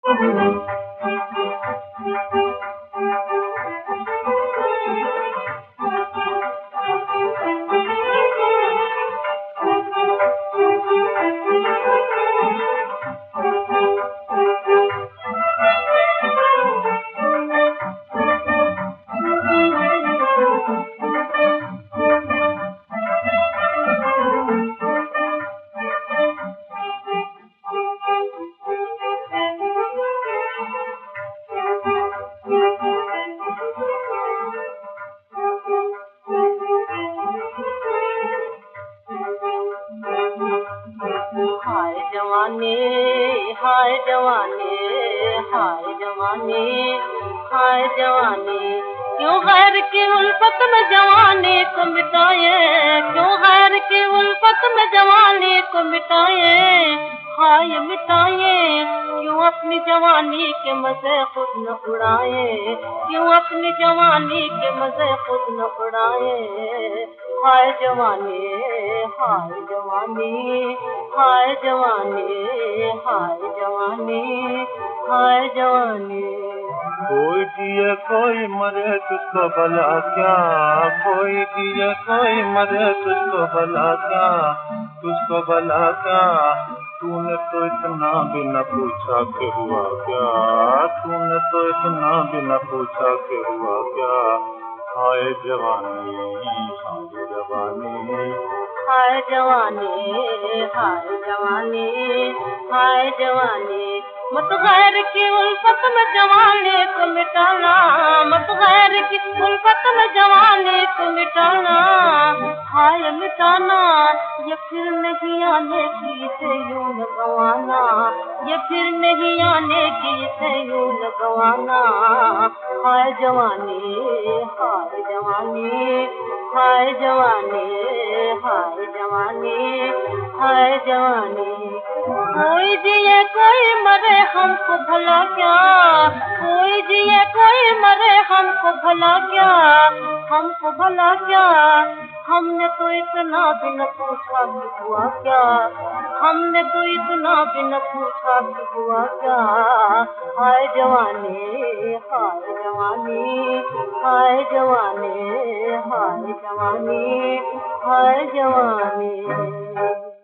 हाय जवानी, हाय जवानी, हाय जवानी, हाय जवानी, क्यों गैर की उल्फत में जवानी को मिटाए, क्यों गैर की उल्फत में जवानी को मिटाए, हाय मिटाए, क्यों अपनी जवानी के मजे खुद न उड़ाए, क्यों अपनी जवानी के मजे खुद न उड़ाए। हाय जवानी, हाय जवानी, हाय जवानी, हाय जवानी, हाय जवानी। कोई जिए कोई मरे तुझको भला क्या, कोई जिए कोई मरे तुझको भला क्या, तुझको भला क्या। तूने तो इतना भी न पूछा कि हुआ क्या, तूने तो इतना भी न पूछा कि हुआ क्या। हाय जवानी, हाय जवानी, हाय जवानी, हाय जवानी, हाय जवानी, मत गैर की उल्फत में जवानी को मिटाना, मत गैर की उल्फत में जवानी को मिटाना, हाय मिटाना, ये फिर नहीं आने की इसे यूं न गंवाना, ये फिर नहीं आने की इसे यूं न गंवाना। हाय जवानी, हाय जवानी, हाय जवानी, हाय जवानी, हाय जवानी। कोई जिए कोई मरे हमको भला क्या, कोई जिए कोई मरे हमको भला क्या, हमको भला क्या। हमने तो इतना भी न पूछा कि हुआ क्या, हमने तो इतना भी न पूछा कि हुआ क्या। हाय जवानी, हाय जवानी, हाय जवानी, हाय जवानी, हाय जवानी।